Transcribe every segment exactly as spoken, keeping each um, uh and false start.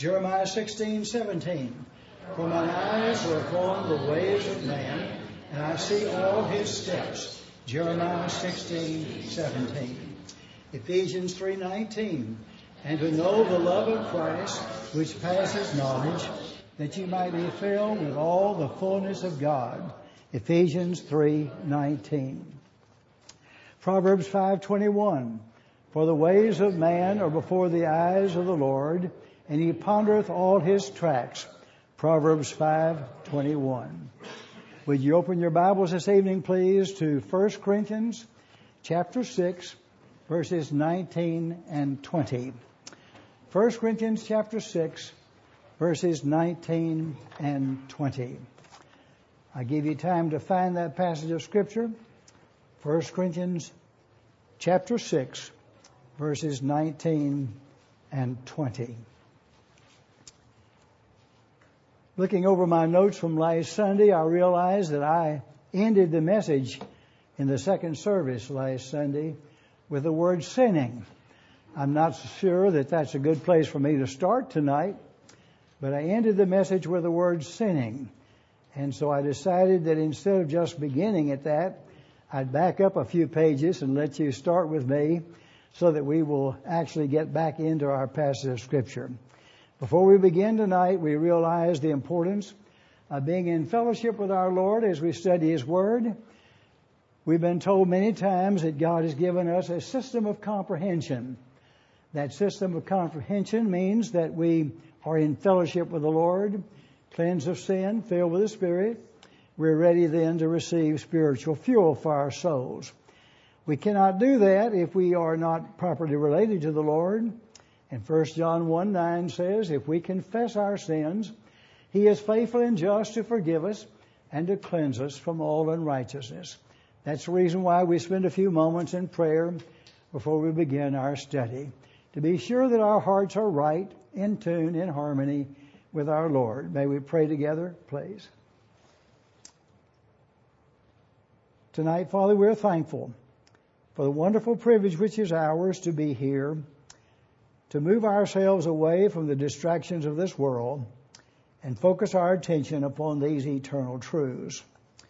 Jeremiah sixteen seventeen. For mine eyes are upon the ways of man, and I see all his steps. Jeremiah sixteen seventeen. Ephesians three nineteen. And to know the love of Christ, which passes knowledge, that you might be filled with all the fullness of God. Ephesians three nineteen. Proverbs five twenty-one. For the ways of man are before the eyes of the Lord, and he pondereth all his tracts. Proverbs five twenty-one. Would you open your Bibles this evening, please, to First Corinthians chapter six, verses nineteen and twenty. First Corinthians chapter six, verses nineteen and twenty. I give you time to find that passage of Scripture. First Corinthians chapter six, verses nineteen and twenty. Looking over my notes from last Sunday, I realized that I ended the message in the second service last Sunday with the word sinning. I'm not sure that that's a good place for me to start tonight, but I ended the message with the word sinning. And so I decided that instead of just beginning at that, I'd back up a few pages and let you start with me so that we will actually get back into our passage of Scripture. Before we begin tonight, we realize the importance of being in fellowship with our Lord as we study His Word. We've been told many times that God has given us a system of comprehension. That system of comprehension means that we are in fellowship with the Lord, cleansed of sin, filled with the Spirit. We're ready then to receive spiritual fuel for our souls. We cannot do that if we are not properly related to the Lord. And First John one nine says, if we confess our sins, He is faithful and just to forgive us and to cleanse us from all unrighteousness. That's the reason why we spend a few moments in prayer before we begin our study, to be sure that our hearts are right, in tune, in harmony with our Lord. May we pray together, please. Tonight, Father, we're thankful for the wonderful privilege which is ours to be here, to move ourselves away from the distractions of this world and focus our attention upon these eternal truths.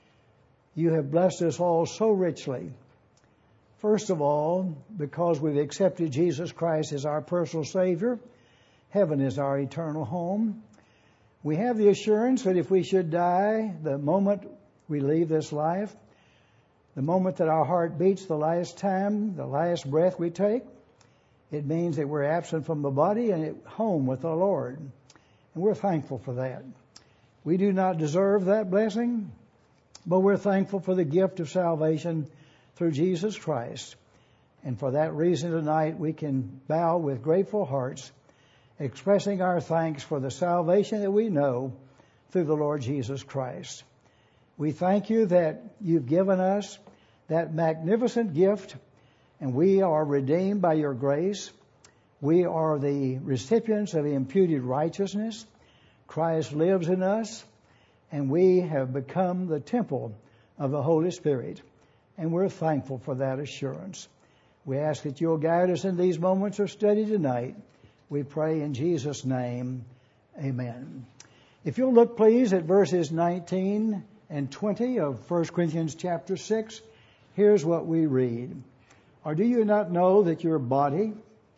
You have blessed us all so richly. First of all, because we've accepted Jesus Christ as our personal Savior, heaven is our eternal home. We have the assurance that if we should die the moment we leave this life, the moment that our heart beats the last time, the last breath we take, it means that we're absent from the body and at home with the Lord. And we're thankful for that. We do not deserve that blessing, but we're thankful for the gift of salvation through Jesus Christ. And for that reason tonight we can bow with grateful hearts, expressing our thanks for the salvation that we know through the Lord Jesus Christ. We thank you that you've given us that magnificent gift, and we are redeemed by your grace. We are the recipients of imputed righteousness. Christ lives in us, and we have become the temple of the Holy Spirit. And we're thankful for that assurance. We ask that you'll guide us in these moments of study tonight. We pray in Jesus' name, amen. If you'll look, please, at verses nineteen and twenty of First Corinthians chapter six, here's what we read. Or do you not know that your body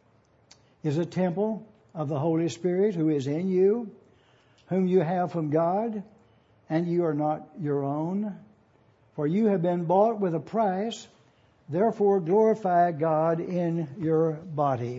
is a temple of the Holy Spirit who is in you, whom you have from God, and you are not your own? For you have been bought with a price, therefore glorify God in your body.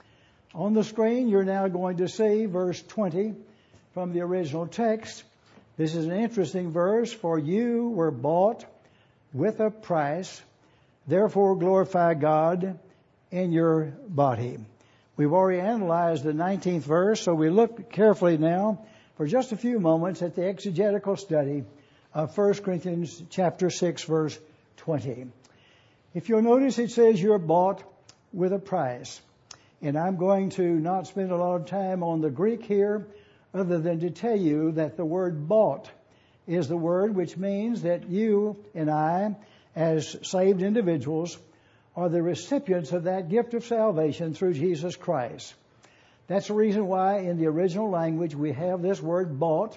On the screen, you're now going to see verse twenty from the original text. This is an interesting verse. For you were bought with a price, therefore glorify God in your body. We've already analyzed the nineteenth verse, so we look carefully now for just a few moments at the exegetical study of First Corinthians chapter six, verse twenty. If you'll notice, it says you're bought with a price. And I'm going to not spend a lot of time on the Greek here, other than to tell you that the word bought is the word which means that you and I, as saved individuals, are the recipients of that gift of salvation through Jesus Christ. That's the reason why in the original language we have this word bought.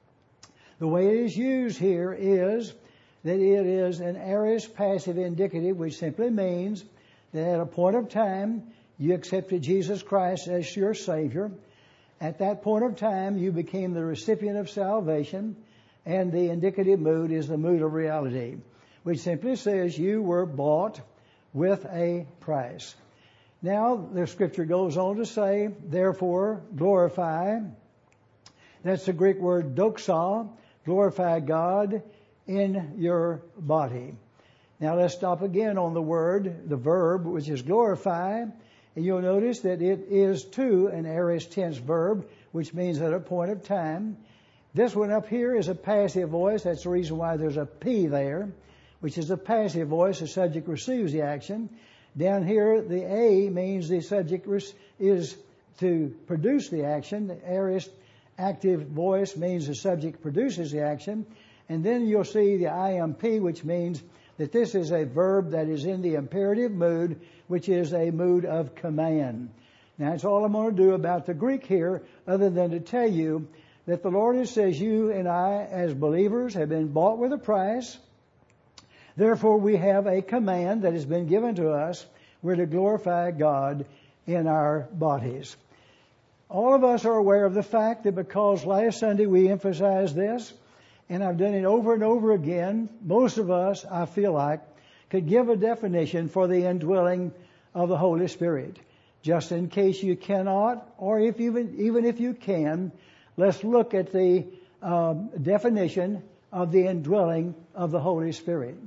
The way it is used here is that it is an aorist passive indicative, which simply means that at a point of time you accepted Jesus Christ as your Savior. At that point of time you became the recipient of salvation, and the indicative mood is the mood of reality, which simply says you were bought with a price. Now the scripture goes on to say, therefore glorify. That's the Greek word doxa, glorify God in your body. Now let's stop again on the word, the verb, which is glorify. And you'll notice that it is too an aorist tense verb, which means at a point of time. This one up here is a passive voice. That's the reason why there's a P there, which is a passive voice. The subject receives the action. Down here, the A means the subject is to produce the action. The aorist active voice means the subject produces the action. And then you'll see the I M P, which means that this is a verb that is in the imperative mood, which is a mood of command. Now, that's all I'm going to do about the Greek here, other than to tell you that the Lord says you and I, as believers, have been bought with a price. Therefore, we have a command that has been given to us. We're to glorify God in our bodies. All of us are aware of the fact that because last Sunday we emphasized this, and I've done it over and over again, most of us, I feel like, could give a definition for the indwelling of the Holy Spirit. Just in case you cannot, or if even, even if you can, let's look at the uh, definition of the indwelling of the Holy Spirit.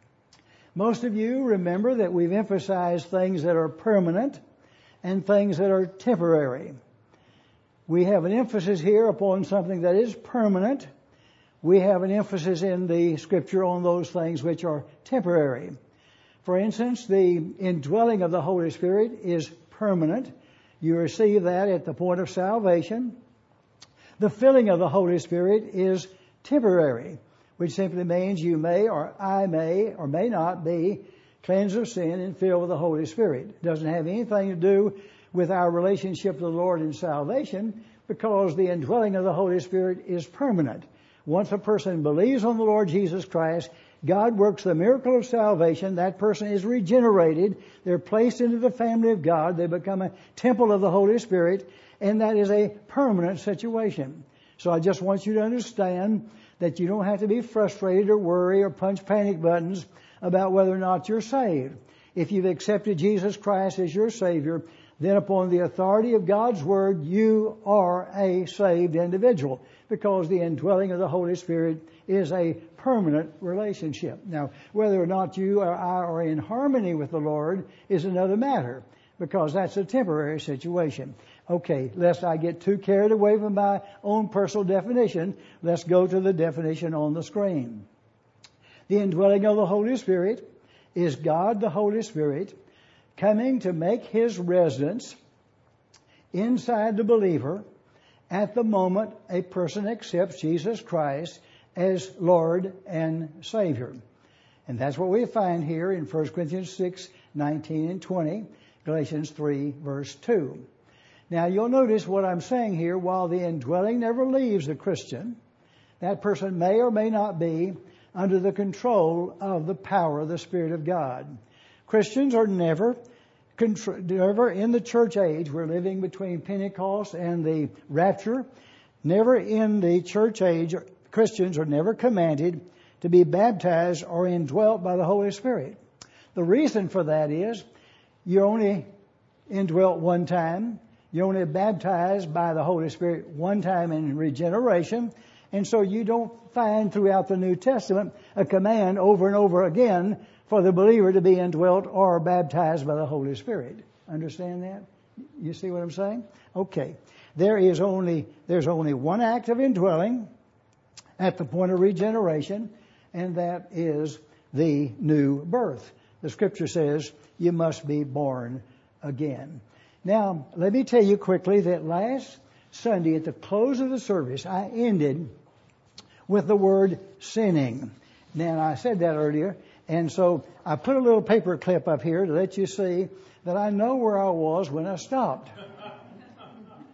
Most of you remember that we've emphasized things that are permanent and things that are temporary. We have an emphasis here upon something that is permanent. We have an emphasis in the scripture on those things which are temporary. For instance, the indwelling of the Holy Spirit is permanent. You receive that at the point of salvation. The filling of the Holy Spirit is temporary, which simply means you may or I may or may not be cleansed of sin and filled with the Holy Spirit. It doesn't have anything to do with our relationship to the Lord in salvation, because the indwelling of the Holy Spirit is permanent. Once a person believes on the Lord Jesus Christ, God works the miracle of salvation. That person is regenerated. They're placed into the family of God. They become a temple of the Holy Spirit, and that is a permanent situation. So I just want you to understand that you don't have to be frustrated or worry or punch panic buttons about whether or not you're saved. If you've accepted Jesus Christ as your Savior, then upon the authority of God's Word, you are a saved individual, because the indwelling of the Holy Spirit is a permanent relationship. Now, whether or not you or I are in harmony with the Lord is another matter, because that's a temporary situation. Okay, lest I get too carried away from my own personal definition, let's go to the definition on the screen. The indwelling of the Holy Spirit is God the Holy Spirit coming to make His residence inside the believer at the moment a person accepts Jesus Christ as Lord and Savior. And that's what we find here in First Corinthians six, nineteen and twenty, Galatians three, verse two. Now you'll notice what I'm saying here. While the indwelling never leaves the Christian, that person may or may not be under the control of the power of the Spirit of God. Christians are never, never in the church age. We're living between Pentecost and the rapture. Never in the church age, Christians are never commanded to be baptized or indwelt by the Holy Spirit. The reason for that is you're only indwelt one time. You're only baptized by the Holy Spirit one time in regeneration. And so you don't find throughout the New Testament a command over and over again for the believer to be indwelt or baptized by the Holy Spirit. Understand that? You see what I'm saying? Okay. There is only, there's only one act of indwelling at the point of regeneration, and that is the new birth. The scripture says you must be born again. Now, let me tell you quickly that last Sunday at the close of the service, I ended with the word sinning. Now, I said that earlier, and so I put a little paper clip up here to let you see that I know where I was when I stopped.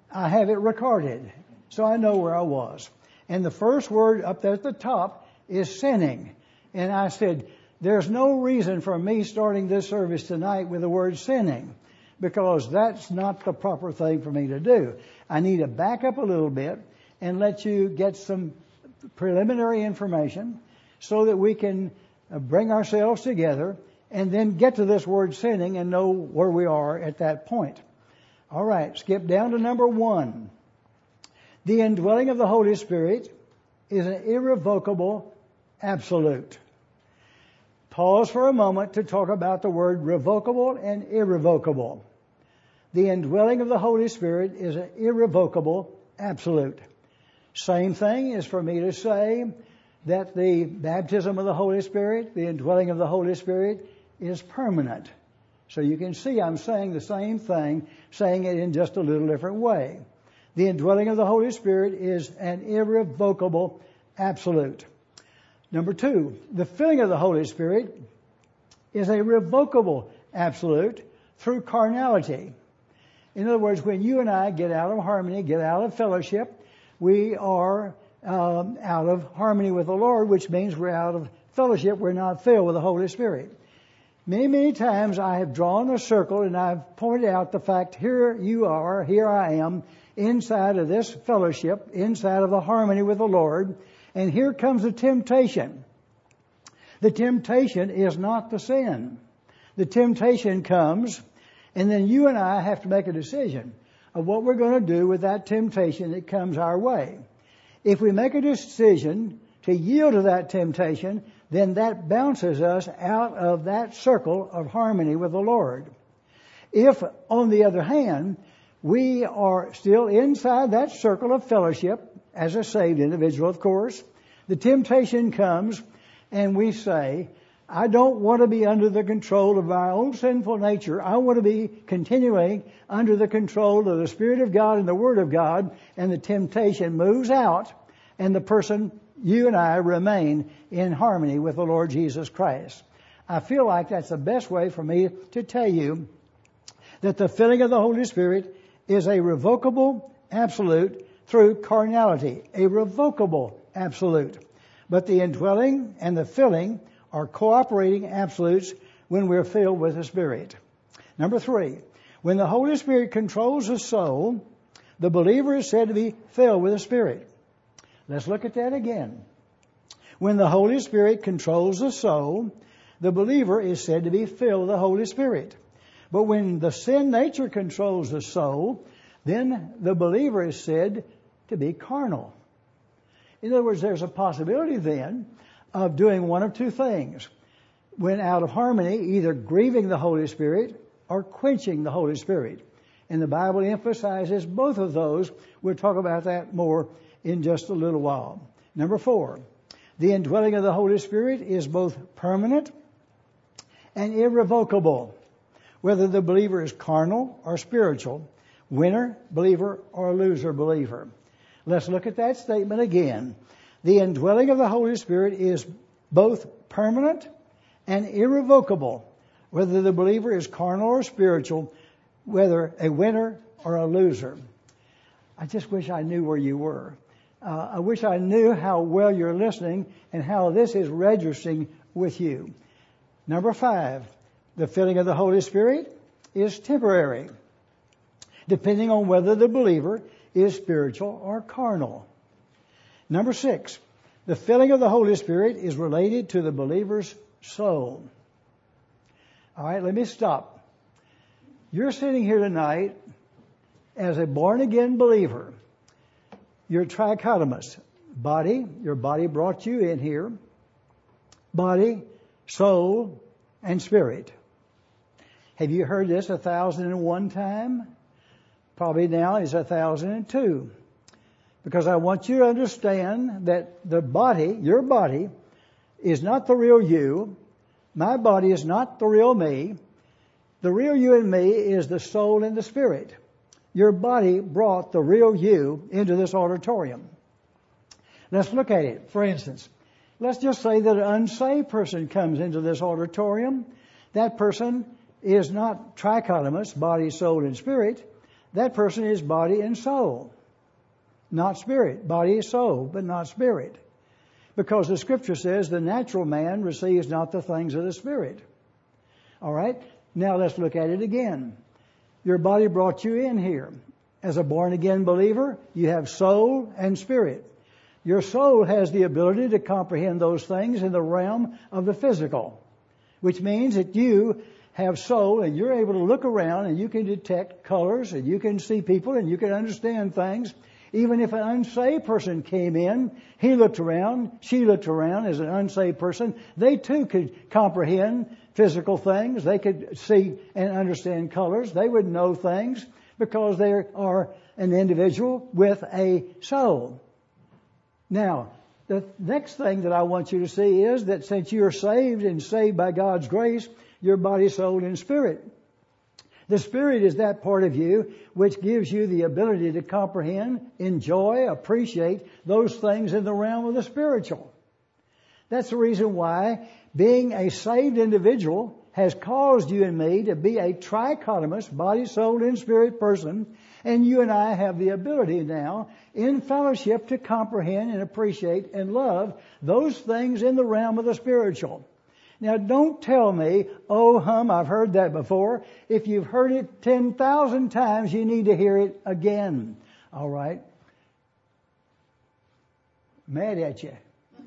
I have it recorded, so I know where I was. And the first word up there at the top is sinning. And I said, there's no reason for me starting this service tonight with the word sinning, because that's not the proper thing for me to do. I need to back up a little bit and let you get some preliminary information so that we can bring ourselves together and then get to this word sinning and know where we are at that point. All right, skip down to number one. The indwelling of the Holy Spirit is an irrevocable absolute. Pause for a moment to talk about the word revocable and irrevocable. The indwelling of the Holy Spirit is an irrevocable absolute. Same thing is for me to say that the baptism of the Holy Spirit, the indwelling of the Holy Spirit, is permanent. So you can see I'm saying the same thing, saying it in just a little different way. The indwelling of the Holy Spirit is an irrevocable absolute. Number two, the filling of the Holy Spirit is a revocable absolute through carnality. In other words, when you and I get out of harmony, get out of fellowship, we are um, out of harmony with the Lord, which means we're out of fellowship. We're not filled with the Holy Spirit. Many, many times I have drawn a circle and I've pointed out the fact, here you are, here I am, inside of this fellowship, inside of the harmony with the Lord, and here comes the temptation. The temptation is not the sin. The temptation comes, and then you and I have to make a decision of what we're going to do with that temptation that comes our way. If we make a decision to yield to that temptation, then that bounces us out of that circle of harmony with the Lord. If, on the other hand, we are still inside that circle of fellowship, as a saved individual, of course, the temptation comes and we say, I don't want to be under the control of my own sinful nature. I want to be continuing under the control of the Spirit of God and the Word of God, and the temptation moves out, and the person, you and I, remain in harmony with the Lord Jesus Christ. I feel like that's the best way for me to tell you that the filling of the Holy Spirit is a revocable absolute through carnality, a revocable absolute. But the indwelling and the filling are cooperating absolutes when we're filled with the Spirit. Number three, when the Holy Spirit controls the soul, the believer is said to be filled with the Spirit. Let's look at that again. When the Holy Spirit controls the soul, the believer is said to be filled with the Holy Spirit. But when the sin nature controls the soul, then the believer is said to be carnal. In other words, there's a possibility then of doing one of two things. When out of harmony, either grieving the Holy Spirit or quenching the Holy Spirit. And the Bible emphasizes both of those. We'll talk about that more in just a little while. Number four, the indwelling of the Holy Spirit is both permanent and irrevocable, whether the believer is carnal or spiritual, winner believer or loser believer. Let's look at that statement again. The indwelling of the Holy Spirit is both permanent and irrevocable, whether the believer is carnal or spiritual, whether a winner or a loser. I just wish I knew where you were. Uh, I wish I knew how well you're listening and how this is registering with you. Number five, the filling of the Holy Spirit is temporary, depending on whether the believer is spiritual or carnal. Number six, the filling of the Holy Spirit is related to the believer's soul. All right, let me stop. You're sitting here tonight as a born-again believer. You're trichotomous. Body, your body brought you in here. Body, soul, and spirit. Have you heard this a thousand and one time? Probably now is a thousand and two. Because I want you to understand that the body, your body, is not the real you. My body is not the real me. The real you and me is the soul and the spirit. Your body brought the real you into this auditorium. Let's look at it. For instance, let's just say that an unsaved person comes into this auditorium. That person is not trichotomous, body, soul, and spirit. that person is body and soul, not spirit. Body is soul, but not spirit. Because the Scripture says the natural man receives not the things of the Spirit. All right? Now let's look at it again. Your body brought you in here. As a born-again believer, you have soul and spirit. Your soul has the ability to comprehend those things in the realm of the physical, which means that you have soul and you're able to look around and you can detect colors and you can see people and you can understand things. Even if an unsaved person came in, he looked around, she looked around as an unsaved person, they too could comprehend physical things. They could see and understand colors. They would know things because they are an individual with a soul. Now, the next thing that I want you to see is that since you're saved and saved by God's grace, your body, soul, and spirit. The spirit is that part of you which gives you the ability to comprehend, enjoy, appreciate those things in the realm of the spiritual. That's the reason why being a saved individual has caused you and me to be a trichotomous, body, soul, and spirit person. And you and I have the ability now in fellowship to comprehend and appreciate and love those things in the realm of the spiritual. Now don't tell me, oh hum, I've heard that before. If you've heard it ten thousand times, you need to hear it again. All right? Mad at you.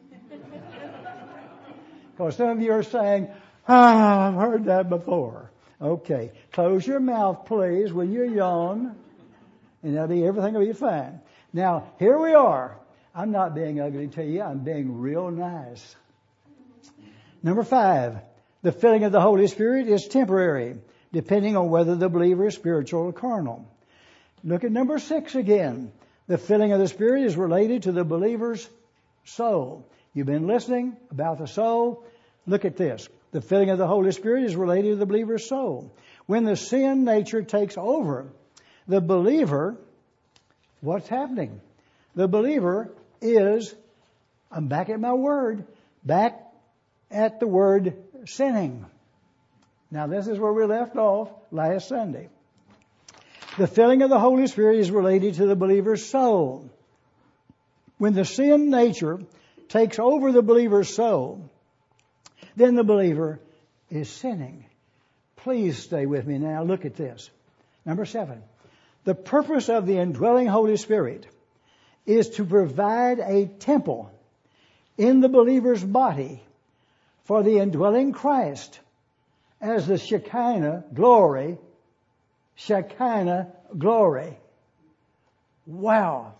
Because some of you are saying, ah, I've heard that before. Okay. Close your mouth, please, when you yawn. And that'll be, everything will be fine. Now, here we are. I'm not being ugly to you. I'm being real nice. Number five, the filling of the Holy Spirit is temporary, depending on whether the believer is spiritual or carnal. Look at number six again. The filling of the Spirit is related to the believer's soul. You've been listening about the soul. Look at this. The filling of the Holy Spirit is related to the believer's soul. When the sin nature takes over the believer, what's happening? The believer is, I'm back at my word, back at the word sinning. Now this is where we left off last Sunday. The filling of the Holy Spirit is related to the believer's soul. When the sin nature takes over the believer's soul, then the believer is sinning. Please stay with me now. Look at this. Number seven. The purpose of the indwelling Holy Spirit is to provide a temple in the believer's body for the indwelling Christ as the Shekinah glory. Shekinah glory. Wow.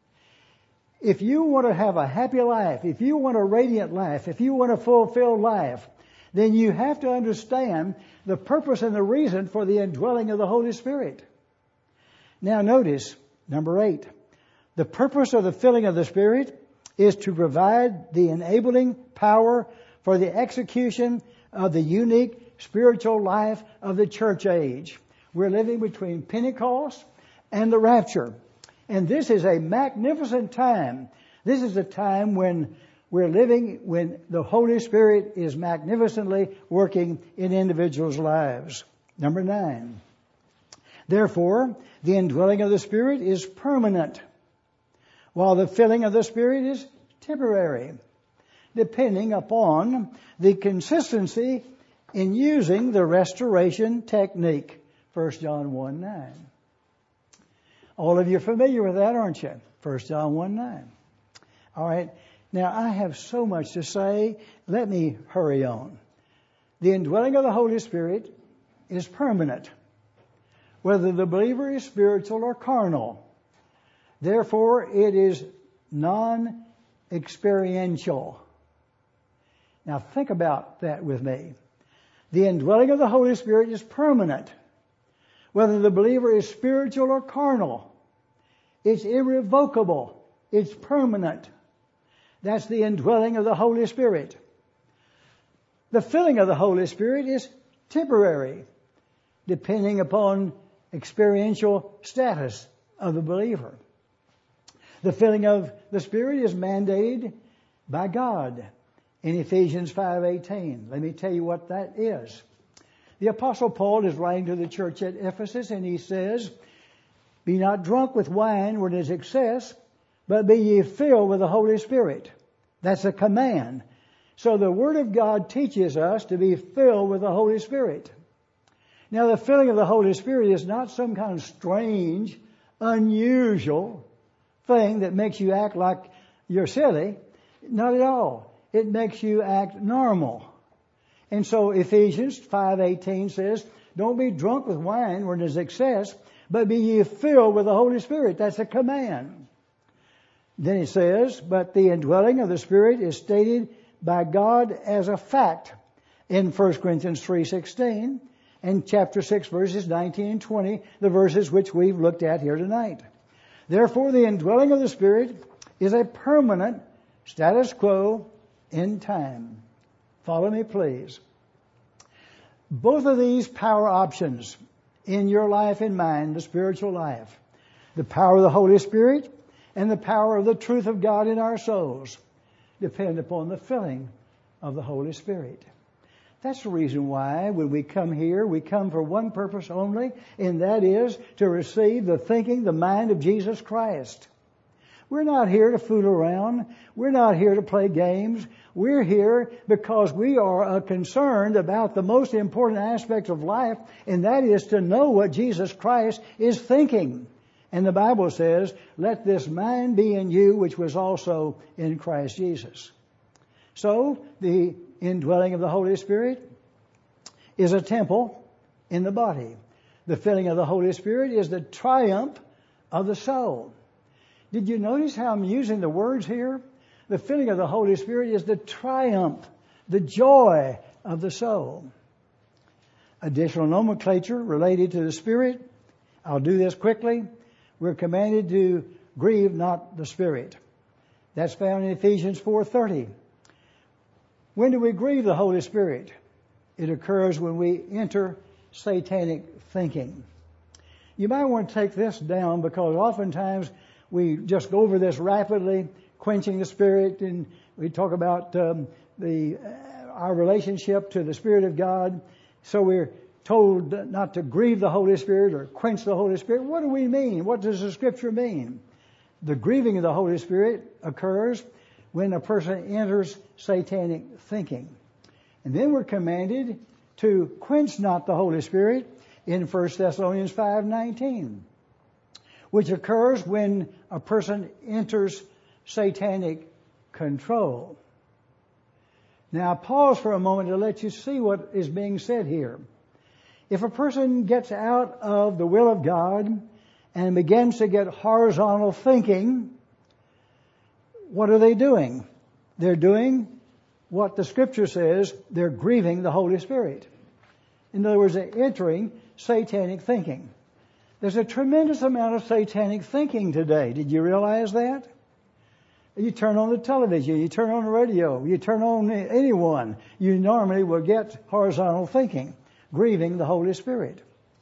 If you want to have a happy life, if you want a radiant life, if you want a fulfilled life, then you have to understand the purpose and the reason for the indwelling of the Holy Spirit. Now notice, number eight, the purpose of the filling of the Spirit is to provide the enabling power for the execution of the unique spiritual life of the church age. We're living between Pentecost and the rapture. And this is a magnificent time. This is a time when we're living, when the Holy Spirit is magnificently working in individuals' lives. Number nine. Therefore, the indwelling of the Spirit is permanent, while the filling of the Spirit is temporary, depending upon the consistency in using the restoration technique. First John one nine. All of you are familiar with that, aren't you? First John one nine. All right. Now, I have so much to say. Let me hurry on. The indwelling of the Holy Spirit is permanent, whether the believer is spiritual or carnal. Therefore, it is non-experiential. Now, think about that with me. The indwelling of the Holy Spirit is permanent, whether the believer is spiritual or carnal. It's irrevocable. It's permanent. That's the indwelling of the Holy Spirit. The filling of the Holy Spirit is temporary, depending upon experiential status of the believer. The filling of the Spirit is mandated by God in Ephesians five eighteen. Let me tell you what that is. The Apostle Paul is writing to the church at Ephesus, and he says, Be not drunk with wine where there is excess, but be ye filled with the Holy Spirit. That's a command. So the Word of God teaches us to be filled with the Holy Spirit. Now the filling of the Holy Spirit is not some kind of strange, unusual thing that makes you act like you're silly. Not at all. It makes you act normal. And so Ephesians five eighteen says, don't be drunk with wine where there's excess, but be ye filled with the Holy Spirit. That's a command. Then it says, but the indwelling of the Spirit is stated by God as a fact in First Corinthians three sixteen and chapter six verses nineteen and twenty, the verses which we've looked at here tonight. Therefore, the indwelling of the Spirit is a permanent status quo in time. Follow me, please. Both of these power options in your life and mine, the spiritual life, the power of the Holy Spirit and the power of the truth of God in our souls, depend upon the filling of the Holy Spirit. That's the reason why when we come here, we come for one purpose only, and that is to receive the thinking, the mind of Jesus Christ. We're not here to fool around. We're not here to play games. We're here because we are concerned about the most important aspect of life, and that is to know what Jesus Christ is thinking. And the Bible says, let this mind be in you, which was also in Christ Jesus. So, the indwelling of the Holy Spirit is a temple in the body. The filling of the Holy Spirit is the triumph of the soul. Did you notice how I'm using the words here? The filling of the Holy Spirit is the triumph, the joy of the soul. Additional nomenclature related to the Spirit. I'll do this quickly. We're commanded to grieve not the Spirit. That's found in Ephesians four thirty. When do we grieve the Holy Spirit? It occurs when we enter satanic thinking. You might want to take this down because oftentimes we just go over this rapidly, quenching the Spirit, and we talk about um, the uh, our relationship to the Spirit of God. So we're told not to grieve the Holy Spirit or quench the Holy Spirit. What do we mean? What does the Scripture mean? The grieving of the Holy Spirit occurs when a person enters satanic thinking. And then we're commanded to quench not the Holy Spirit in First Thessalonians five nineteen, which occurs when a person enters satanic control. Now pause for a moment to let you see what is being said here. If a person gets out of the will of God and begins to get horizontal thinking, what are they doing? They're doing what the Scripture says, they're grieving the Holy Spirit. In other words, they're entering satanic thinking. There's a tremendous amount of satanic thinking today. Did you realize that? You turn on the television, you turn on the radio, you turn on anyone, you normally will get horizontal thinking, grieving the Holy Spirit.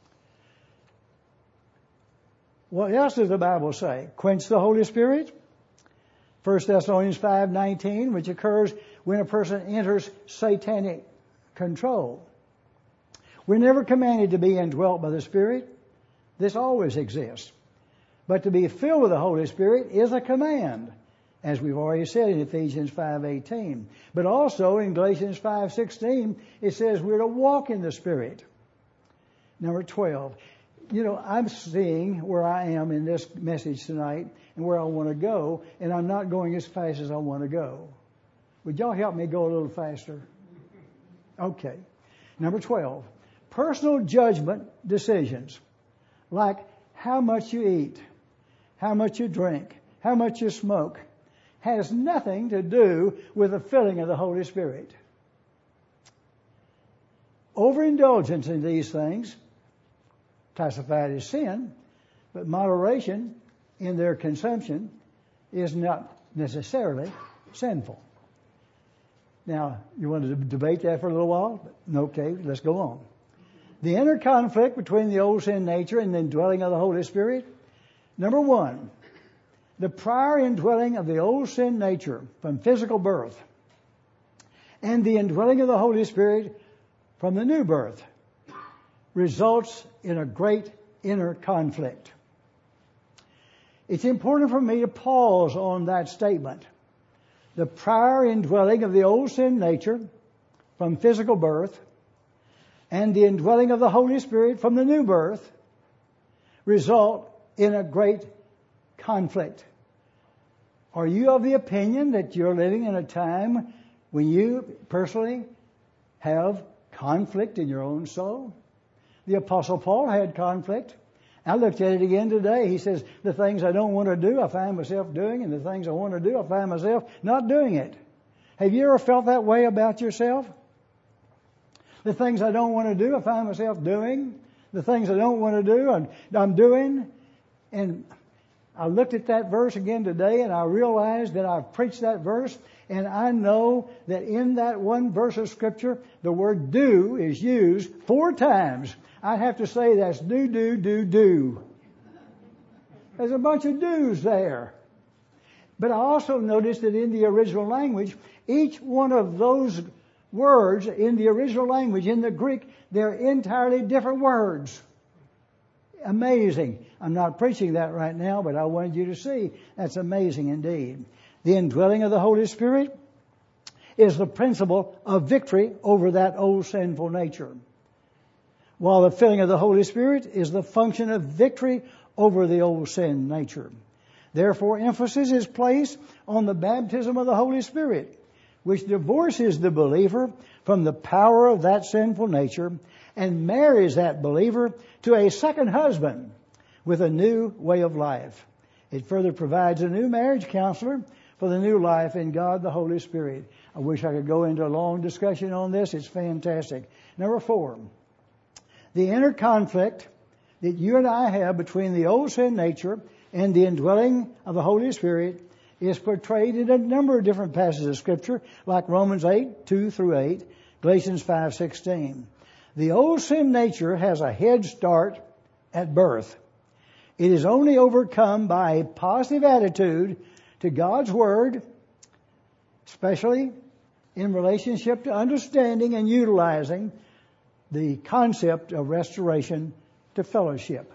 What else does the Bible say? Quench the Holy Spirit? First Thessalonians five nineteen, which occurs when a person enters satanic control. We're never commanded to be indwelt by the Spirit. This always exists. But to be filled with the Holy Spirit is a command, as we've already said in Ephesians five eighteen. But also in Galatians five sixteen, it says we're to walk in the Spirit. Number twelve. You know, I'm seeing where I am in this message tonight and where I want to go, and I'm not going as fast as I want to go. Would y'all help me go a little faster? Okay. Number twelve. Personal judgment decisions, like how much you eat, how much you drink, how much you smoke, has nothing to do with the filling of the Holy Spirit. Overindulgence in these things, classified as sin, but moderation in their consumption is not necessarily sinful. Now, you want to debate that for a little while? Okay, let's go on. The inner conflict between the old sin nature and the indwelling of the Holy Spirit. Number one, the prior indwelling of the old sin nature from physical birth and the indwelling of the Holy Spirit from the new birth results in a great inner conflict. It's important for me to pause on that statement. The prior indwelling of the old sin nature from physical birth and the indwelling of the Holy Spirit from the new birth result in a great conflict. Are you of the opinion that you're living in a time when you personally have conflict in your own soul? The Apostle Paul had conflict. I looked at it again today. He says, the things I don't want to do, I find myself doing, and the things I want to do, I find myself not doing it. Have you ever felt that way about yourself? The things I don't want to do, I find myself doing. The things I don't want to do, I'm, I'm doing. And I looked at that verse again today, and I realized that I've preached that verse, and I know that in that one verse of Scripture, the word do is used four times. I have to say that's do, do, do, do. There's a bunch of do's there. But I also noticed that in the original language, each one of those words in the original language, in the Greek, they're entirely different words. Amazing. I'm not preaching that right now, but I wanted you to see that's amazing indeed. The indwelling of the Holy Spirit is the principle of victory over that old sinful nature, while the filling of the Holy Spirit is the function of victory over the old sin nature. Therefore, emphasis is placed on the baptism of the Holy Spirit, which divorces the believer from the power of that sinful nature and marries that believer to a second husband with a new way of life. It further provides a new marriage counselor for the new life in God the Holy Spirit. I wish I could go into a long discussion on this. It's fantastic. Number four, the inner conflict that you and I have between the old sin nature and the indwelling of the Holy Spirit is portrayed in a number of different passages of Scripture, like Romans eight, two through eight, Galatians five, sixteen. The old sin nature has a head start at birth. It is only overcome by a positive attitude to God's Word, especially in relationship to understanding and utilizing the concept of restoration to fellowship.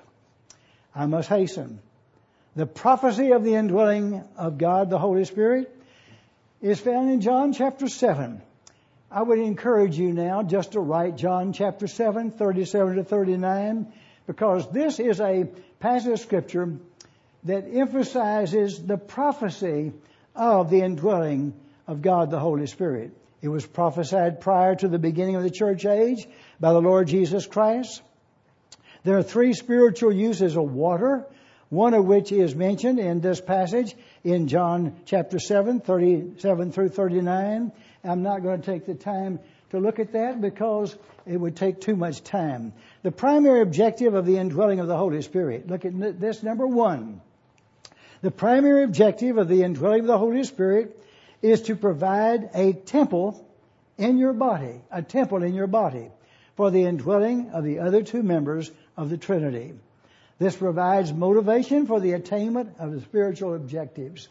I must hasten. The prophecy of the indwelling of God, the Holy Spirit, is found in John chapter seven. I would encourage you now just to write John chapter seven, thirty-seven to thirty-nine, because this is a passage of Scripture that emphasizes the prophecy of the indwelling of God, the Holy Spirit. It was prophesied prior to the beginning of the church age by the Lord Jesus Christ. There are three spiritual uses of water, one of which is mentioned in this passage in John chapter seven, thirty-seven through thirty-nine. I'm not going to take the time to look at that because it would take too much time. The primary objective of the indwelling of the Holy Spirit, look at this, number one. The primary objective of the indwelling of the Holy Spirit is to provide a temple in your body, a temple in your body for the indwelling of the other two members of the Trinity. This provides motivation for the attainment of the spiritual objectives.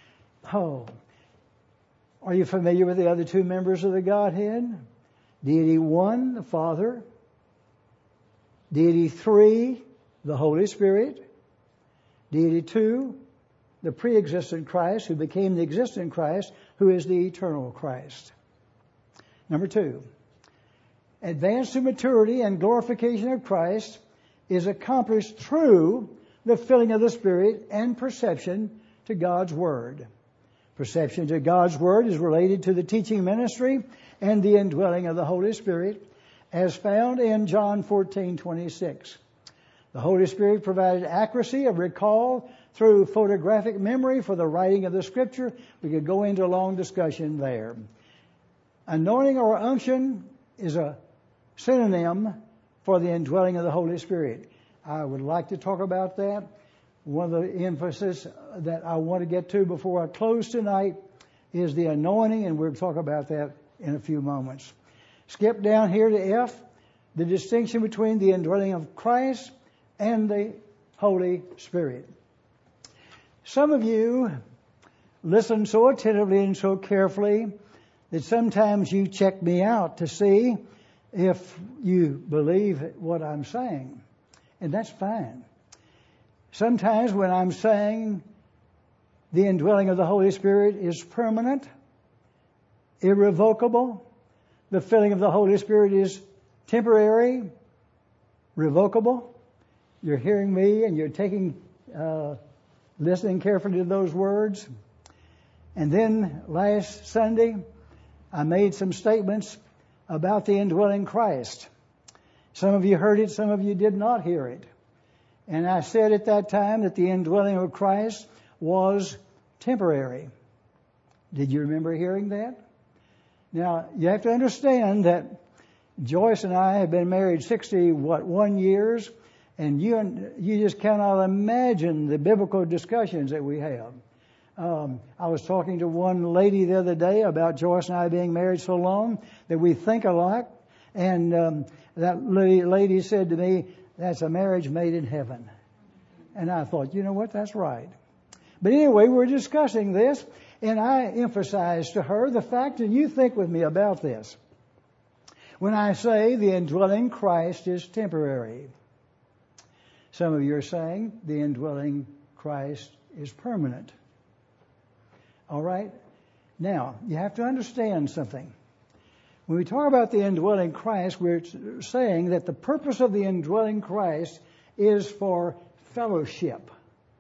Oh, are you familiar with the other two members of the Godhead? Deity one, the Father. Deity three, the Holy Spirit. Deity two, the pre-existent Christ, who became the existent Christ, who is the eternal Christ. Number two, advance to maturity and glorification of Christ is accomplished through the filling of the Spirit and perception to God's Word. Perception to God's Word is related to the teaching ministry and the indwelling of the Holy Spirit, as found in John fourteen twenty-six. The Holy Spirit provided accuracy of recall through photographic memory for the writing of the Scripture. We could go into a long discussion there. Anointing or unction is a synonym for the indwelling of the Holy Spirit. I would like to talk about that. One of the emphasis that I want to get to before I close tonight is the anointing, and we'll talk about that in a few moments. Skip down here to F, the distinction between the indwelling of Christ and the Holy Spirit. Some of you listen so attentively and so carefully that sometimes you check me out to see if you believe what I'm saying. And that's fine. Sometimes when I'm saying the indwelling of the Holy Spirit is permanent, irrevocable, the filling of the Holy Spirit is temporary, revocable. You're hearing me and you're taking, uh, listening carefully to those words. And then last Sunday, I made some statements about the indwelling Christ. Some of you heard it, some of you did not hear it. And I said at that time that the indwelling of Christ was temporary. Did you remember hearing that? Now, you have to understand that Joyce and I have been married sixty, what, one years, and you you just cannot imagine the biblical discussions that we have. Um, I was talking to one lady the other day about Joyce and I being married so long that we think alike, and um, that lady said to me, "That's a marriage made in heaven." And I thought, you know what, that's right. But anyway, we're discussing this, and I emphasized to her the fact, and you think with me about this. When I say the indwelling Christ is temporary, some of you are saying the indwelling Christ is permanent. All right? Now, you have to understand something. When we talk about the indwelling Christ, we're saying that the purpose of the indwelling Christ is for fellowship.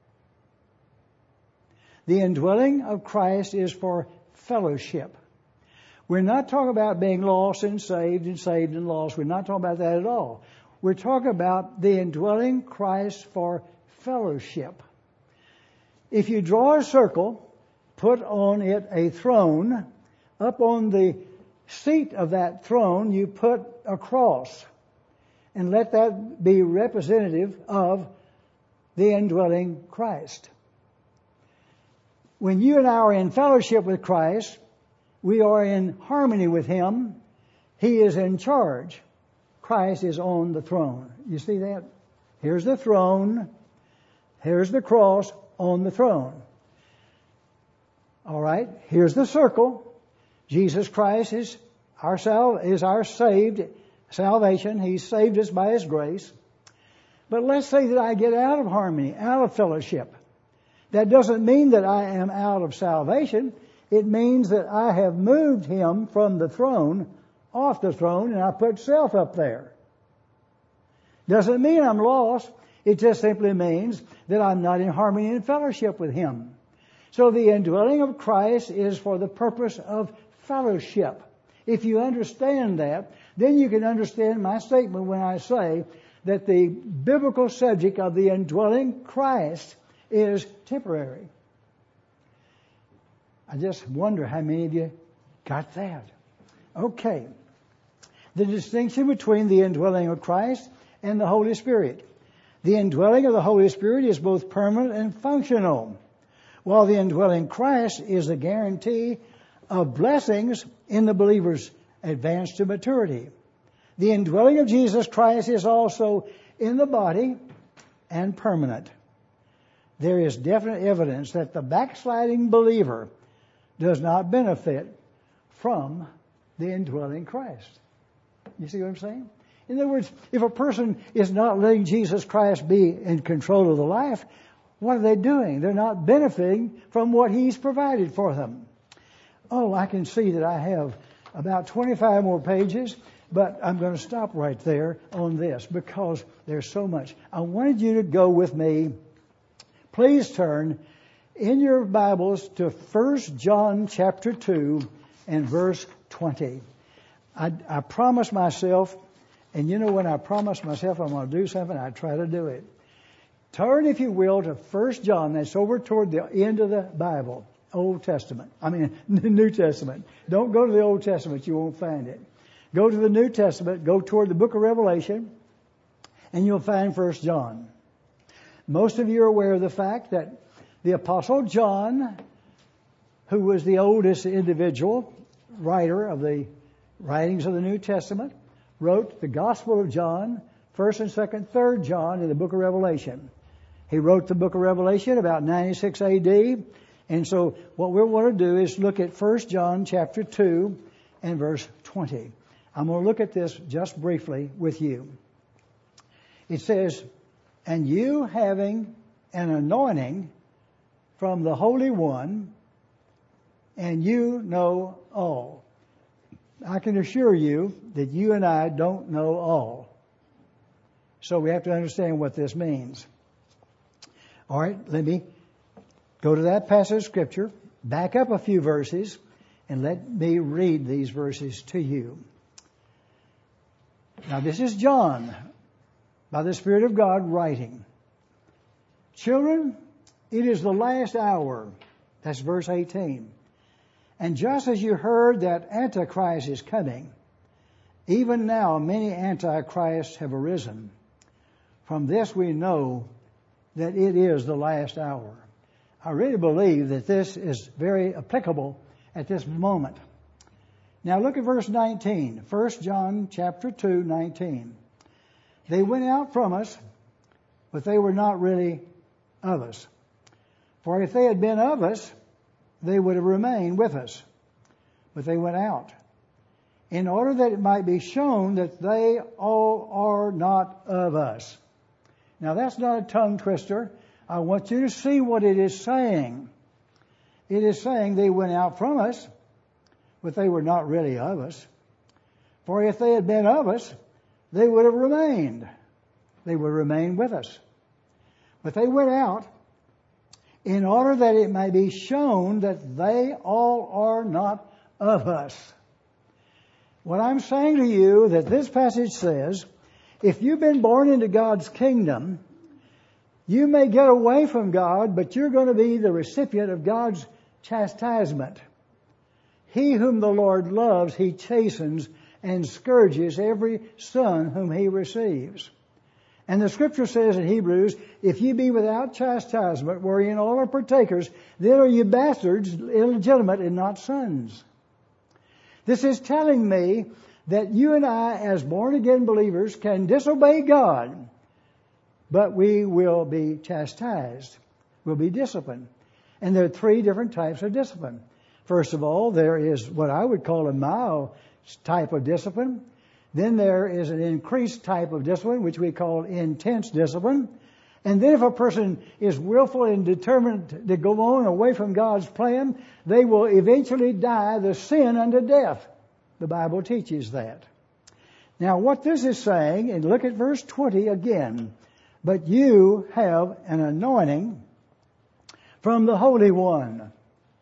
The indwelling of Christ is for fellowship. We're not talking about being lost and saved and saved and lost. We're not talking about that at all. We're talking about the indwelling Christ for fellowship. If you draw a circle, put on it a throne, up on the seat of that throne you put a cross, and let that be representative of the indwelling Christ. When you and I are in fellowship with Christ, we are in harmony with Him. He is in charge. Christ is on the throne. You see that? Here's the throne. Here's the cross on the throne. All right. Here's the circle. Jesus Christ is our sal- is our saved salvation. He saved us by His grace. But let's say that I get out of harmony, out of fellowship. That doesn't mean that I am out of salvation. It means that I have moved Him from the throne, off the throne, and I put self up there. Doesn't mean I'm lost. It just simply means that I'm not in harmony and fellowship with Him. So the indwelling of Christ is for the purpose of fellowship. If you understand that, then you can understand my statement when I say that the biblical subject of the indwelling Christ is temporary. I just wonder how many of you got that. Okay. The distinction between the indwelling of Christ and the Holy Spirit. The indwelling of the Holy Spirit is both permanent and functional, while the indwelling Christ is a guarantee of blessings in the believer's advance to maturity. The indwelling of Jesus Christ is also in the body and permanent. There is definite evidence that the backsliding believer does not benefit from the indwelling Christ. You see what I'm saying? In other words, if a person is not letting Jesus Christ be in control of the life, what are they doing? They're not benefiting from what He's provided for them. Oh, I can see that I have about twenty-five more pages, but I'm going to stop right there on this because there's so much. I wanted you to go with me. Please turn in your Bibles to First John chapter two and verse twenty. I, I promised myself, and you know when I promise myself I'm going to do something, I try to do it. Turn, if you will, to First John. That's over toward the end of the Bible, Old Testament. I mean, the New Testament. Don't go to the Old Testament. You won't find it. Go to the New Testament. Go toward the book of Revelation, and you'll find First John. Most of you are aware of the fact that the Apostle John, who was the oldest individual writer of the writings of the New Testament, wrote the Gospel of John, First and Second, Third John in the book of Revelation. He wrote the book of Revelation about ninety-six A D. And so what we want to do is look at First John chapter two and verse twenty. I'm going to look at this just briefly with you. It says, "And you having an anointing from the Holy One, and you know all. I can assure you that you and I don't know all. So we have to understand what this means. All right, let me go to that passage of Scripture, back up a few verses, and let me read these verses to you. Now, this is John, by the Spirit of God, writing. Children, it is the last hour. That's verse eighteen. And just as you heard that Antichrist is coming, even now many Antichrists have arisen. From this we know that it is the last hour. I really believe that this is very applicable at this moment. Now look at verse nineteen. First John chapter two, nineteen. They went out from us, but they were not really of us. For if they had been of us, they would have remained with us. But they went out, in order that it might be shown that they all are not of us. Now that's not a tongue twister. I want you to see what it is saying. It is saying they went out from us, but they were not really of us. For if they had been of us, they would have remained. They would remain with us. But they went out in order that it may be shown that they all are not of us. What I'm saying to you, that this passage says, if you've been born into God's kingdom, you may get away from God, but you're going to be the recipient of God's chastisement. He whom the Lord loves, He chastens and scourges every son whom He receives. And the Scripture says in Hebrews, if ye be without chastisement, wherein all are partakers, then are ye bastards, illegitimate, and not sons. This is telling me that you and I, as born-again believers, can disobey God, but we will be chastised. We'll be disciplined. And there are three different types of discipline. First of all, there is what I would call a mild type of discipline. Then there is an increased type of discipline, which we call intense discipline. And then if a person is willful and determined to go on away from God's plan, they will eventually die the sin unto death. The Bible teaches that. Now what this is saying, and look at verse twenty again, but you have an anointing from the Holy One.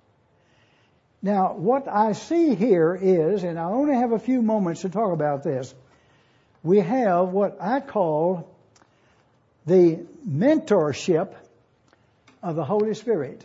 Now, what I see here is, and I only have a few moments to talk about this, we have what I call the mentorship of the Holy Spirit.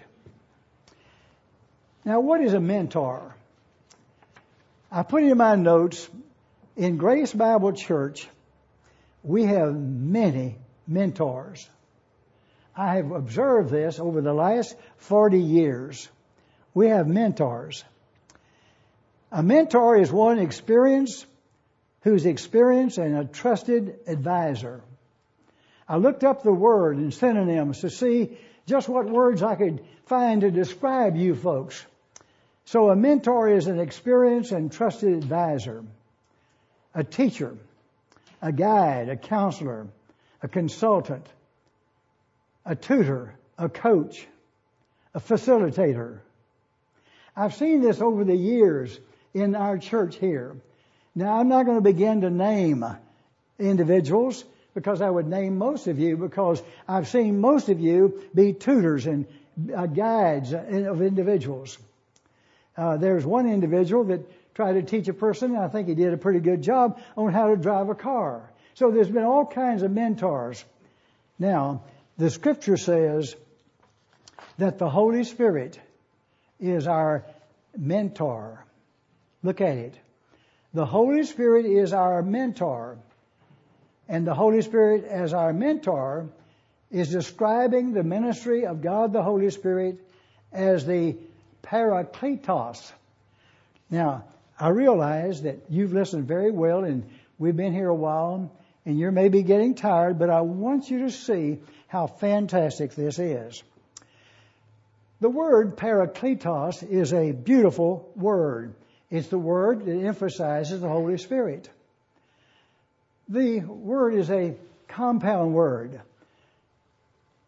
Now, what is a mentor? I put in my notes, in Grace Bible Church, we have many mentors. I have observed this over the last forty years. We have mentors. A mentor is one experienced, who's experienced and a trusted advisor. I looked up the word in synonyms to see just what words I could find to describe you folks. So a mentor is an experienced and trusted advisor, a teacher, a guide, a counselor, a consultant, a tutor, a coach, a facilitator. I've seen this over the years in our church here. Now, I'm not going to begin to name individuals because I would name most of you because I've seen most of you be tutors and uh, guides of individuals. Uh, there's one individual that tried to teach a person, and I think he did a pretty good job on how to drive a car. So there's been all kinds of mentors. Now, the Scripture says that the Holy Spirit is our mentor. Look at it. The Holy Spirit is our mentor. And the Holy Spirit as our mentor is describing the ministry of God the Holy Spirit as the Parakletos. Now, I realize that you've listened very well and we've been here a while and you're maybe getting tired, but I want you to see how fantastic this is. The word Parakletos is a beautiful word. It's the word that emphasizes the Holy Spirit. The word is a compound word.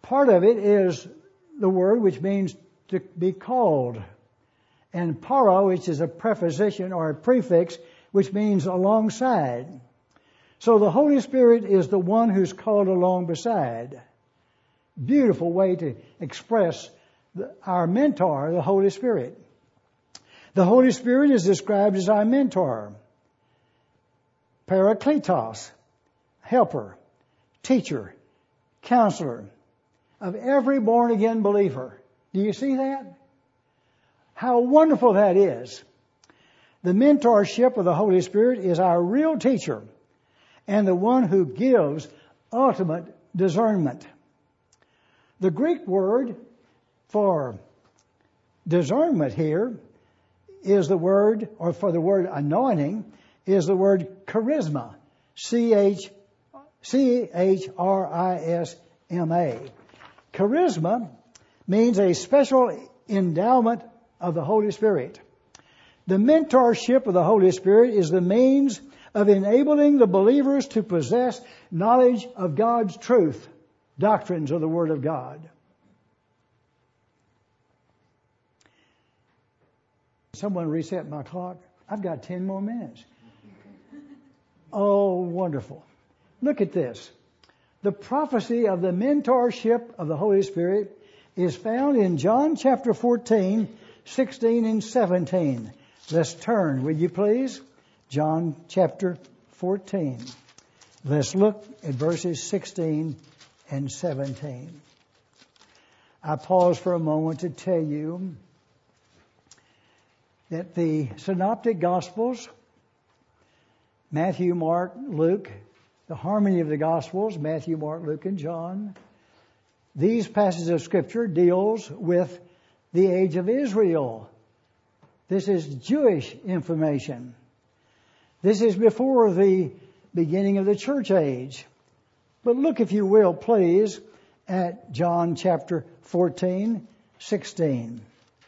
Part of it is the word which means to be called. And para, which is a preposition or a prefix, which means alongside. So the Holy Spirit is the one who's called along beside. Beautiful way to express the, our mentor, the Holy Spirit. The Holy Spirit is described as our mentor. Parakletos, helper, teacher, counselor of every born-again believer. Do you see that? How wonderful that is. The mentorship of the Holy Spirit is our real teacher and the one who gives ultimate discernment. The Greek word for discernment here is the word, or for the word anointing, is the word charisma. C H C H R I S M A. Charisma means a special endowment of the Holy Spirit. The mentorship of the Holy Spirit is the means of enabling the believers to possess knowledge of God's truth, doctrines of the Word of God. Someone reset my clock. I've got ten more minutes. Oh, wonderful. Look at this. The prophecy of the mentorship of the Holy Spirit is found in John chapter fourteen, sixteen and seventeen. Let's turn, will you please? John chapter fourteen. Let's look at verses sixteen and seventeen. I pause for a moment to tell you that the Synoptic Gospels, Matthew, Mark, Luke, the harmony of the Gospels, Matthew, Mark, Luke, and John, these passages of Scripture deals with the age of Israel. This is Jewish information. This is before the beginning of the church age. But look, if you will, please, at John chapter fourteen, sixteen.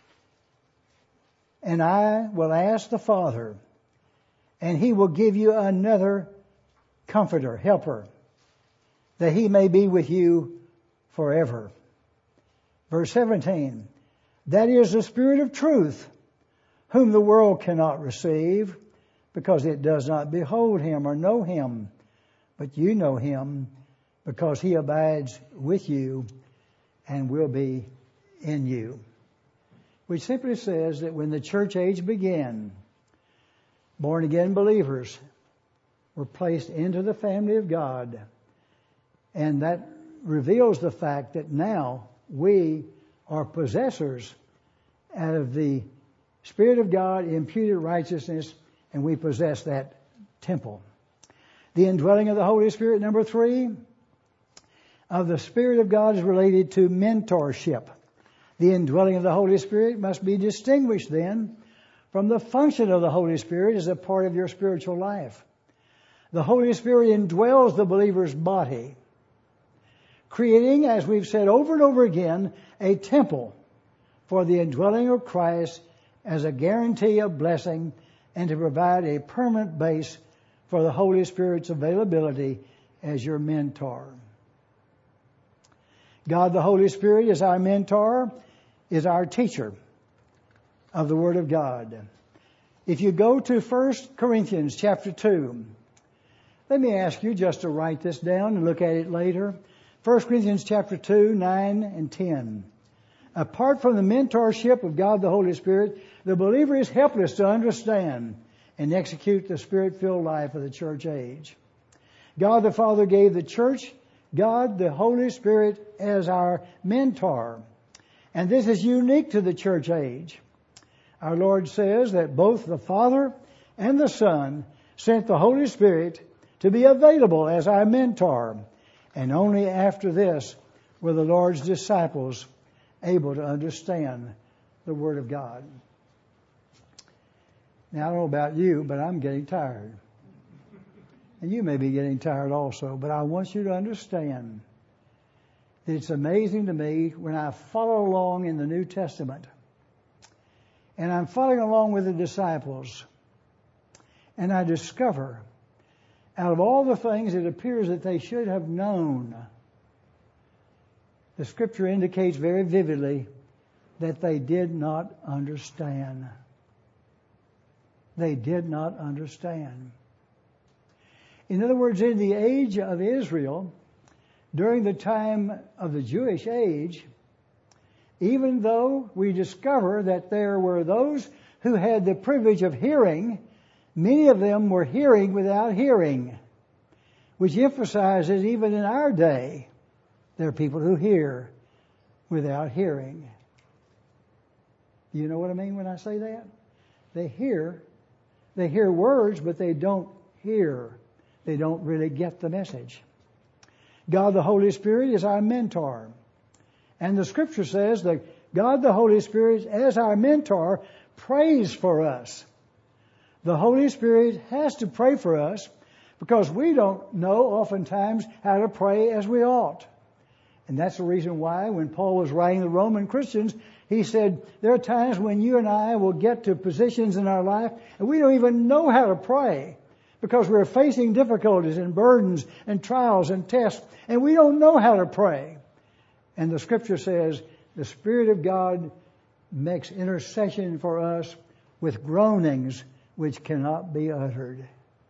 And I will ask the Father, and He will give you another Comforter, Helper, that He may be with you forever. Verse seventeen. That is the Spirit of truth, whom the world cannot receive, because it does not behold Him or know Him. But you know Him, because He abides with you and will be in you. Which simply says that when the church age began, born-again believers were placed into the family of God. And that reveals the fact that now we are possessors out of the Spirit of God, imputed righteousness, and we possess that temple. The indwelling of the Holy Spirit, number three, of the Spirit of God is related to mentorship. The indwelling of the Holy Spirit must be distinguished then from the function of the Holy Spirit as a part of your spiritual life. The Holy Spirit indwells the believer's body, creating, as we've said over and over again, a temple for the indwelling of Christ as a guarantee of blessing and to provide a permanent base for the Holy Spirit's availability as your mentor. God the Holy Spirit is our mentor, is our teacher of the Word of God. If you go to First Corinthians chapter two, let me ask you just to write this down and look at it later. First Corinthians chapter two, nine and ten. Apart from the mentorship of God the Holy Spirit, the believer is helpless to understand and execute the Spirit-filled life of the church age. God the Father gave the church God the Holy Spirit as our mentor. And this is unique to the church age. Our Lord says that both the Father and the Son sent the Holy Spirit to be available as our mentor. And only after this were the Lord's disciples able to understand the Word of God. Now, I don't know about you, but I'm getting tired. And you may be getting tired also, but I want you to understand that it's amazing to me when I follow along in the New Testament, and I'm following along with the disciples, and I discover out of all the things it appears that they should have known, The scripture indicates very vividly that they did not understand. They did not understand. In other words, in the age of Israel, during the time of the Jewish age, even though we discover that there were those who had the privilege of hearing, many of them were hearing without hearing, which emphasizes even in our day, there are people who hear without hearing. You know what I mean when I say that? They hear, they hear words, but they don't hear. They don't really get the message. God the Holy Spirit is our mentor. And the scripture says that God the Holy Spirit, as our mentor, prays for us. The Holy Spirit has to pray for us because we don't know oftentimes how to pray as we ought. And that's the reason why when Paul was writing the Roman Christians, he said, there are times when you and I will get to positions in our life and we don't even know how to pray because we're facing difficulties and burdens and trials and tests and we don't know how to pray. And the scripture says, the Spirit of God makes intercession for us with groanings which cannot be uttered.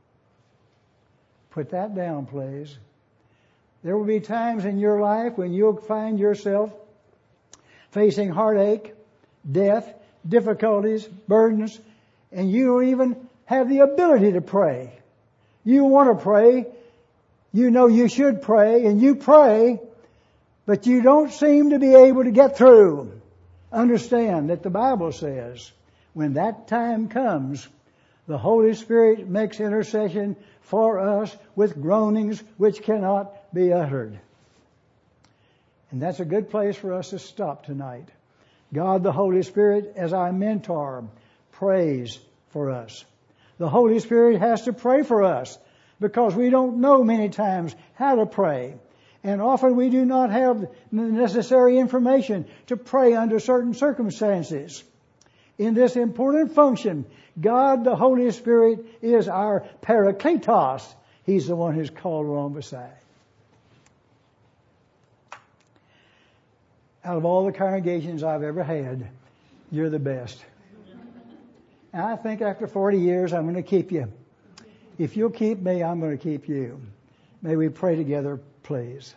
Put that down, please. There will be times in your life when you'll find yourself facing heartache, death, difficulties, burdens, and you don't even have the ability to pray. You want to pray, you know you should pray, and you pray, but you don't seem to be able to get through. Understand that the Bible says, when that time comes, the Holy Spirit makes intercession for us with groanings which cannot be uttered. And that's a good place for us to stop tonight. God the Holy Spirit, as our mentor, prays for us. The Holy Spirit has to pray for us because we don't know many times how to pray. And often we do not have the necessary information to pray under certain circumstances. In this important function, God the Holy Spirit is our Parakletos. He's the one who's called along beside. Out of all the congregations I've ever had, you're the best. And I think after forty years, I'm going to keep you. If you'll keep me, I'm going to keep you. May we pray together, please.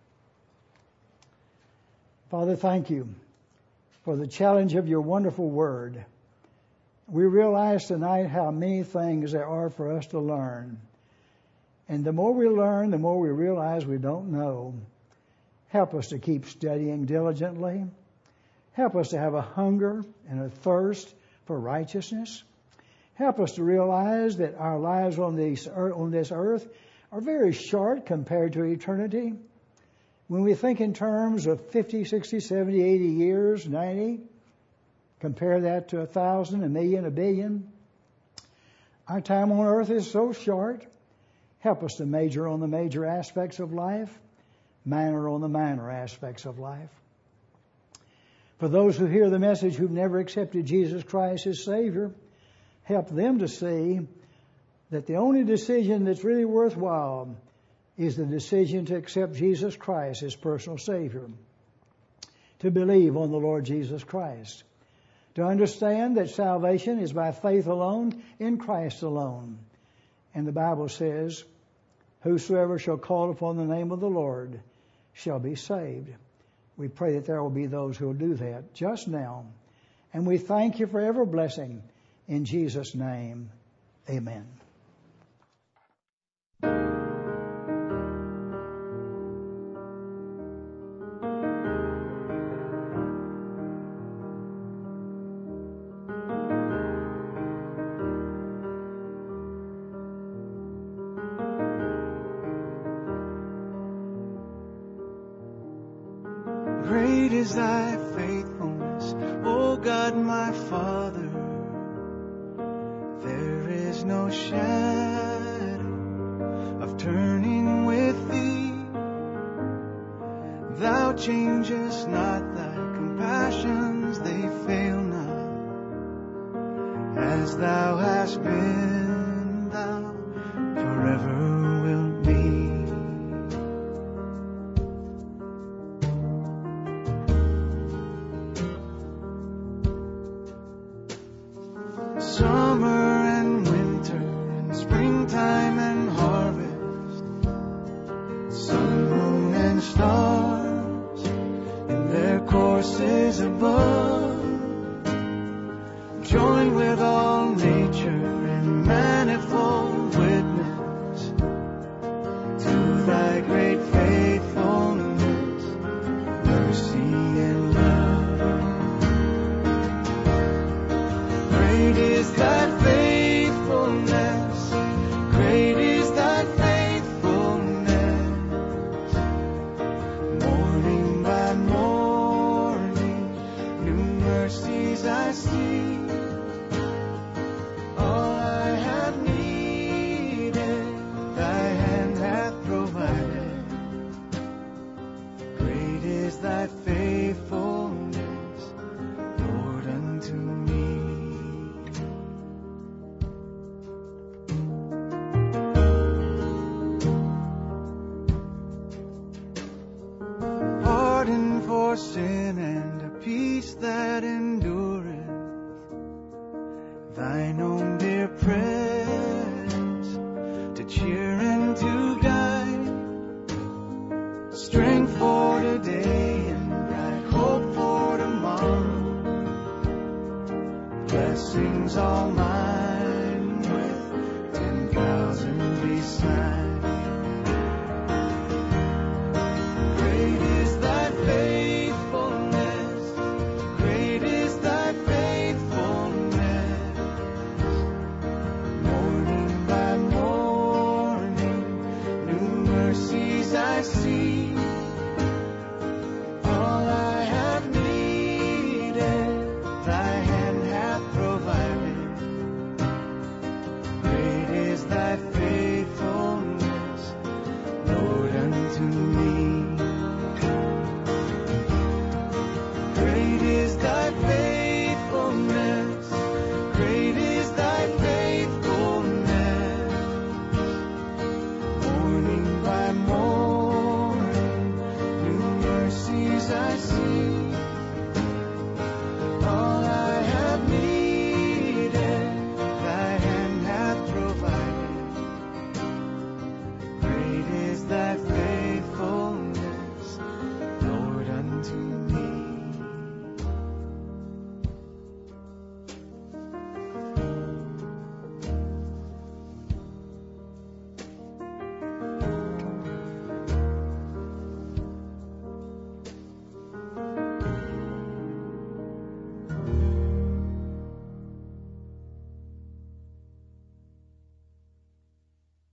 Father, thank you for the challenge of your wonderful word. We realize tonight how many things there are for us to learn. And the more we learn, the more we realize we don't know. Help us to keep studying diligently. Help us to have a hunger and a thirst for righteousness. Help us to realize that our lives on this earth, on this earth are very short compared to eternity. When we think in terms of fifty, sixty, seventy, eighty years, ninety, compare that to a thousand, a million, a billion. Our time on earth is so short. Help us to major on the major aspects of life, minor on the minor aspects of life. For those who hear the message who've never accepted Jesus Christ as Savior, help them to see that the only decision that's really worthwhile is the decision to accept Jesus Christ as personal Savior, to believe on the Lord Jesus Christ, to understand that salvation is by faith alone, in Christ alone. And the Bible says, whosoever shall call upon the name of the Lord shall be saved. We pray that there will be those who will do that just now. And we thank you for every blessing. In Jesus' name, amen. Great is thy faithfulness, O God my Father. There is no shadow of turning with thee. Thou changest not, thy compassions, they fail not. As thou hast been, thou forever wilt be. Summer and winter and springtime and harvest, sun, moon, and stars in their courses above, join with all nature in manifold witness to thy great faithfulness, mercy, and love. Great is thy faithfulness, great is thy faithfulness. Morning by morning, new mercies I see. All I have needed, thy hand hath provided. Great is thy faithfulness, Lord, unto me. Pardon for sin and a peace that endureth, thine own dear presence to cheer and to guide, strength for today and bright hope for tomorrow, blessings all mine.